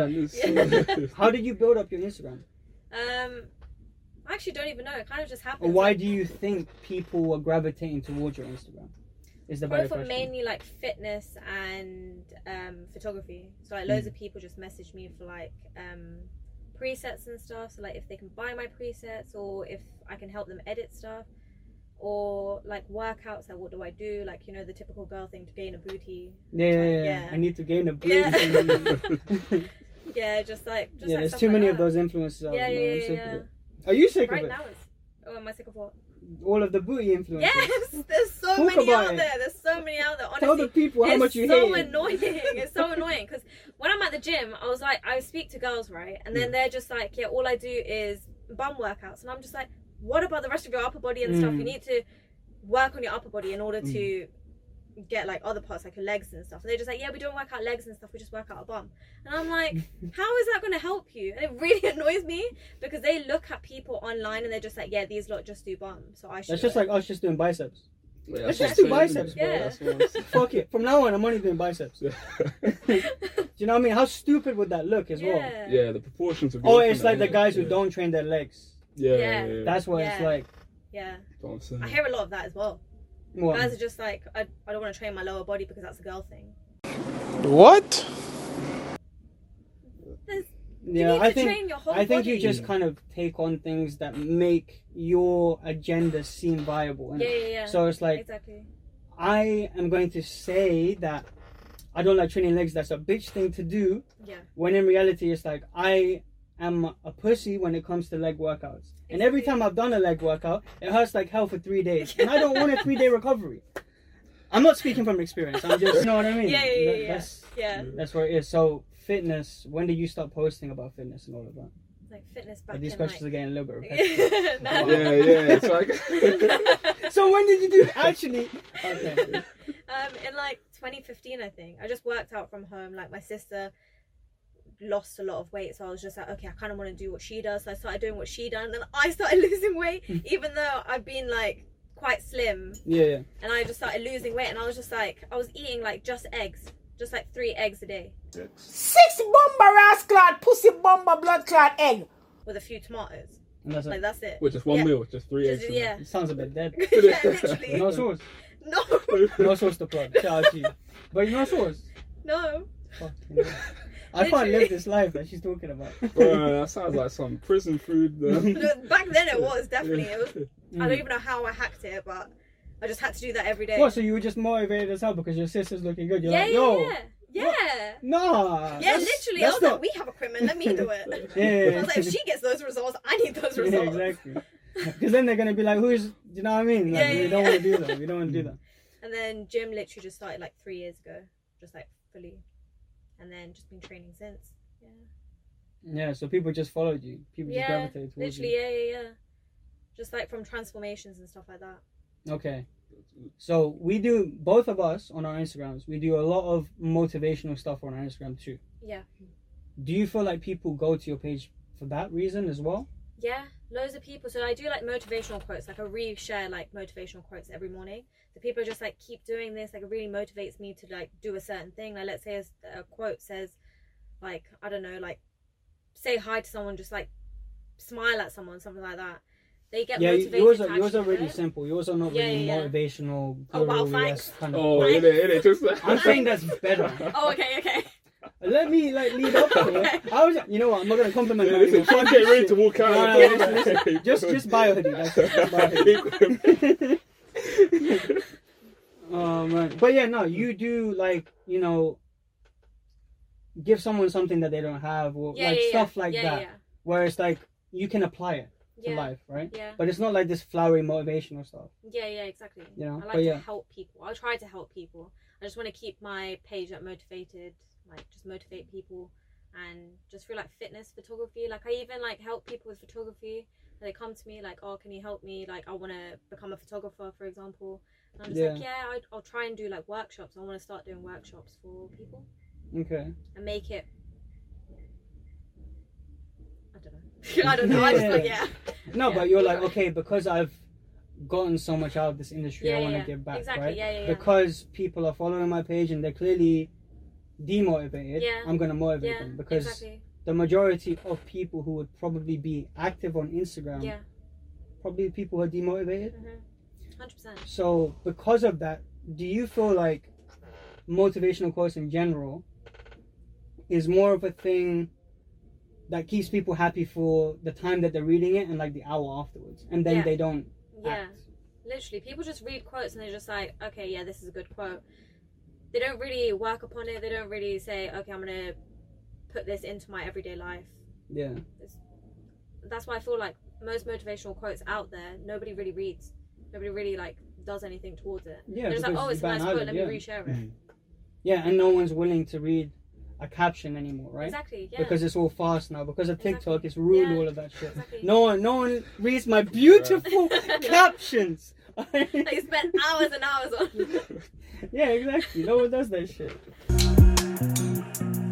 man. How did you build up your Instagram? I actually don't even know. It kind of just happened. Or why do you think people are gravitating towards your Instagram? Is the better question. Mainly like fitness and photography. So like loads of people just message me for like presets and stuff. So like if they can buy my presets, or if I can help them edit stuff, or like workouts. Like what do I do? Like, you know, the typical girl thing to gain a booty. Yeah. I need to gain a booty. Yeah, just like there's stuff too like many that. of those influencers out there. I'm sick of it. Are you sick of it? Right now, am I sick of what? All of the booty influencers. Yes, there's so many out there. There's so many out there. Honestly, tell the people how much you hate. It's so annoying. It's so annoying because when I'm at the gym, I was like, I speak to girls, right, and then they're just like, yeah, all I do is bum workouts, and I'm just like, what about the rest of your upper body and stuff? You need to work on your upper body in order to get like other parts, like your legs and stuff. And they're just like, yeah, we don't work out legs and stuff, we just work out a bum. And I'm like, how is that going to help you? And it really annoys me because they look at people online and they're just like, yeah, these lot just do bum, so I should. That's just like us just doing biceps. Yeah, let's just do biceps, bro. Yeah. Fuck it, from now on I'm only doing biceps. Do you know what I mean? How stupid would that look as well? Yeah, the proportions of it's like the guys who don't train their legs. Yeah. That's what it's like. Yeah, I hear a lot of that as well. What? Guys are just like, I don't want to train my lower body because that's a girl thing. What? I think you just kind of take on things that make your agenda seem viable. Yeah. So it's like, exactly. I am going to say that I don't like training legs. That's a bitch thing to do. Yeah. When in reality, it's like I am a pussy when it comes to leg workouts. And every time I've done a leg workout, it hurts like hell for 3 days. And I don't want a 3-day recovery. I'm not speaking from experience. I'm just, you know what I mean? That's what it is. So fitness, when did you start posting about fitness and all of that? Like fitness back these in questions like... are getting a little bit repetitive. It's like... So when did you do actually? Okay. In like 2015, I think. I just worked out from home. Like my sister lost a lot of weight, so I was just like, okay, I kind of want to do what she does. So I started doing what she done, and then I started losing weight, even though I've been like quite slim. Yeah. And I just started losing weight, and I was just like, I was eating like just eggs, just like 3 eggs a day. 6 bomber ass clot, pussy bomber blood clot egg. With a few tomatoes. That's like, that's it. With just one meal, just 3 eggs. Yeah. It sounds a bit dead. Literally. No sauce. No. No sauce to plug. Shout out to you. But no sauce. No. Fucking hell. I can't live this life that she's talking about. Bro, that sounds like some prison food. Back then it was, definitely. It was. I don't even know how I hacked it, but I just had to do that every day. What, so you were just motivated as hell because your sister's looking good? You're like, Yeah. Nah. Yeah, literally. I was like, we have equipment, let me do it. Yeah. I was like, if she gets those results, I need those results. Yeah, exactly. Because then they're going to be like, you know what I mean? Like, we don't want to do that. We don't want to do that. And then gym literally just started like 3 years ago. Just like fully. And then just been training since. Yeah, so people just followed you. People just gravitated towards you. Yeah. Just like from transformations and stuff like that. Okay. So we do, both of us on our Instagrams, we do a lot of motivational stuff on our Instagram too. Yeah. Do you feel like people go to your page for that reason as well? Yeah, loads of people. So I do like motivational quotes. Like I re-share like motivational quotes every morning. So people are just like, keep doing this. Like it really motivates me to like do a certain thing. Like let's say a quote says like, I don't know, like say hi to someone, just like smile at someone, something like that. They get motivated. Yours are really simple. Yours are not really motivational. Oh wow, thanks. Kind of it just. I'm saying that's better. Oh okay. Let me like lead up to it. You know what? I'm not gonna compliment you. Listen, I'm getting ready to walk out. Listen. Just buy a hoodie. Just buy a hoodie. Oh man, but yeah, no, you do like, you know, give someone something that they don't have, or stuff like that, where it's like you can apply it to life, right? Yeah. But it's not like this flowery motivational stuff. Yeah, exactly. You know, I like to help people. I try to help people. I just want to keep my page like motivated, like just motivate people, and just through like fitness, photography. Like I even like help people with photography. They come to me like, oh, can you help me? Like I want to become a photographer, for example. And I'm just like, I'll try and do like workshops. I want to start doing workshops for people. Okay. And make it. I don't know. I just like, No, but you're like, okay, because I've gotten so much out of this industry, I want to give back, exactly. right? Yeah. Because people are following my page and they're clearly demotivated, Yeah. I'm gonna motivate Yeah, them, because exactly. the majority of people who would probably be active on Instagram, Yeah. probably people who are demotivated. 100%. So because of that, do you feel like motivational quotes in general is more of a thing that keeps people happy for the time that they're reading it and like the hour afterwards, and then Yeah. they don't Yeah. act? Literally, people just read quotes and they're just like, okay, yeah, this is a good quote. They don't really work upon it. They don't really say, okay, I'm going to put this into my everyday life. Yeah. That's why I feel like most motivational quotes out there, nobody really reads. Nobody really like does anything towards it. Yeah, They're just like, because oh, it's a you nice ban quote, it, let yeah. me reshare it. Yeah, and no one's willing to read a caption anymore, right? Exactly, yeah. Because it's all fast now. Because of TikTok, Exactly. it's ruined Yeah. all of that shit. Exactly. No one reads my beautiful captions. Like, you spend hours and hours on Yeah, exactly. No one does that shit.